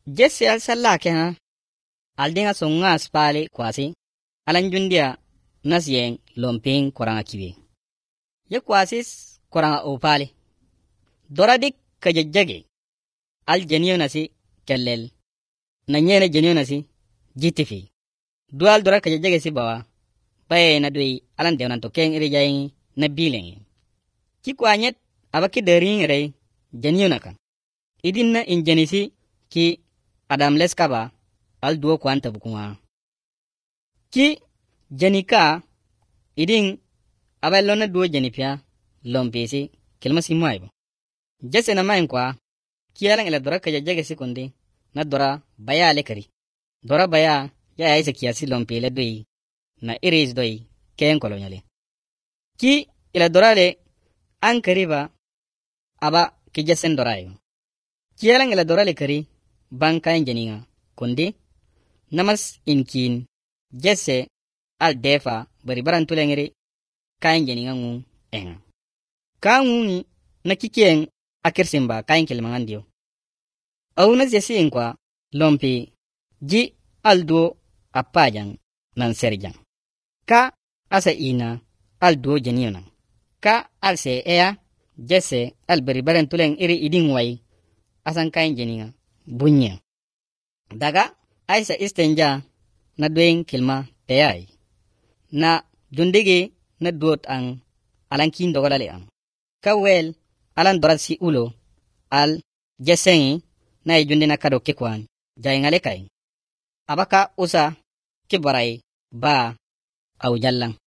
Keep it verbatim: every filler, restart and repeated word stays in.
Jesse al salla keha aldinga songa spale kwasi alanjundia nasyen lomping koranga kiwe ye kwasis koranga opale doradik kajajjage al jeniyo nasi kellel na nyene jeniyo nasi jitifi dual dora kajajjage si bawa baye na dui alan dewnan to keng iri jayin na bilen ki kwanyet abaki derin re jeniyo naka idin na injenisi ki adam leskaba al duo kwanta bukuma ki jenika idin aballo na duo jenipia lompesi kelmasi maibo jesse na main kwa kiyalan ila dora kajajjage si kundi na dora baya le kari dora baya ya yaisa kiyasi lompele doi na iris doi ken kolonyale ki ila dora le an kariba aba ki jessen dora yo kiyalan ila dora le kari bankain jeninga kundi namas inkin jesse al defa bari baran tulengiri kain jeninga ngu enga ka nguni na kikien akirsimba kain kilmangandio au na jesse inkwa lompi ji aldo apajang nan serjang ka asa ina aldo jenina ka alse ea jesse al bari baran tuleng iri idin wai asan kain jeninga bunya daga aisa istenja na doing kilma teyai na dundigi na duot ang alankin dogolale ang kawel alan dorasi ulo al jesengi na ijundi na kado kikwan jay ngale kay abaka usa kibaray ba au jallang